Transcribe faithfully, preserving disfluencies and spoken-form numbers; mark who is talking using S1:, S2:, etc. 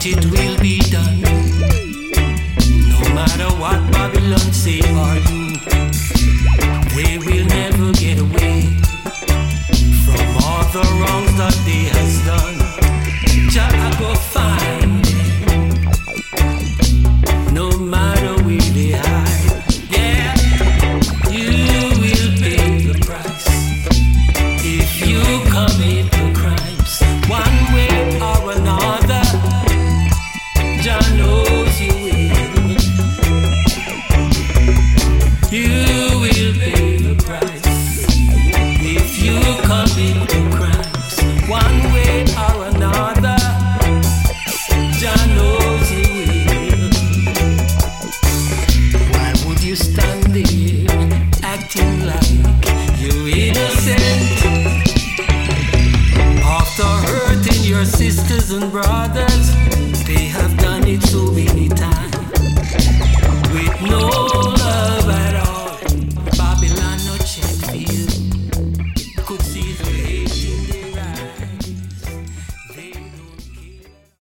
S1: but it will be done. No matter what Babylon say or do, they will never get away from all the wrongs that they has done. Jah I go fight.